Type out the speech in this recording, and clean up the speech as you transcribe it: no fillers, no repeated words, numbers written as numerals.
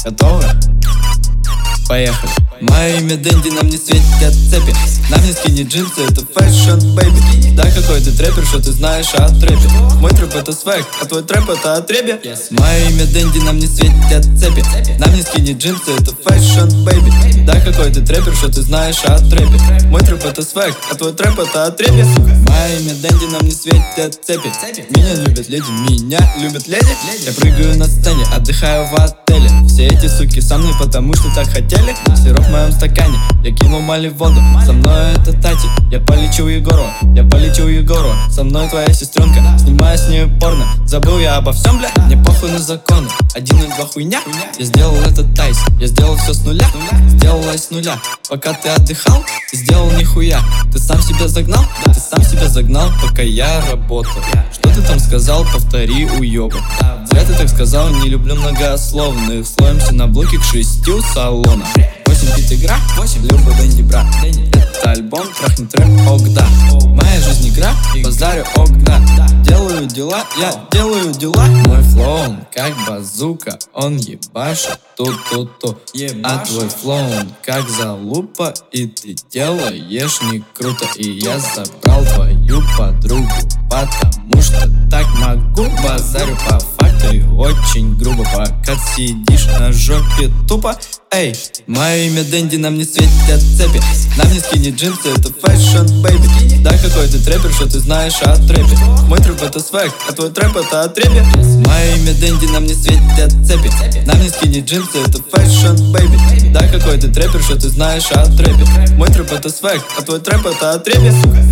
Готовы? Поехали. Мое имя Дэнди, нам не светят цепи. Нам не скини джинсы, это фэшн, бэйби. Да какой ты трэпер, что ты знаешь о трэпе. Мой трэп это свэг, а твой трэп это отребье. Мое имя Дэнди, нам не светят цепи. Нам не скини джинсы, это фэшн, бэйби. Да какой ты трэпер, что ты знаешь о трэпе. Мой трэп это свэг, а твой трэп это отребье. Мое имя Дэнди, нам не светят цепи. Меня любят леди, меня любят леди. Я прыгаю на сцене, отдыхаю в отеле. Все эти суки со мной, потому что так хотели. Сироп в моем стакане, я кинул Мали в воду. Со мной это Тати, я полечу Егору. Я полечу Егору, со мной твоя сестренка. Снимаю с нее порно, забыл я обо всем, бля. Мне похуй на законы, 1 и 2 хуйня. Я сделал этот тайс, я сделал все с нуля. Сделала с нуля, пока ты отдыхал, ты сделал нихуя. Ты сам себя загнал, да, ты сам себя загнал, пока я работал. Что ты там сказал, повтори, уёба. Зря ты так сказал, не люблю многословных. Слоемся на блоке к 6 салона. 8 бит игра, 8 Люба Дэнди, брат. Это альбом, трахни трэп, ок, да. Моя жизнь игра, базарю, ок, да. Делаю дела, я делаю дела. Мой флоу, он как базука, он ебашит ту-ту-ту. А твой флоу, он как залупа, и ты делаешь не круто. И я забрал твою подругу, потому что так могу. Базарю по факту и очень грубо, пока сидишь на жопе тупо. Эй, мое имя Дэнди, нам не светят цепи. Нам не скини джинсы, это фэшн, бэйби. Да какой ты трэпер, что ты знаешь о трэпе. Мой трэп это свэг, а твой трэп это отребье. Мое имя Дэнди, нам не светят цепи. Нам не скини джинсы, это фэшн, бэйби. Да какой ты трэпер, что ты знаешь о трэпе. Мой трэп это свэг, а твой трэп это отребье.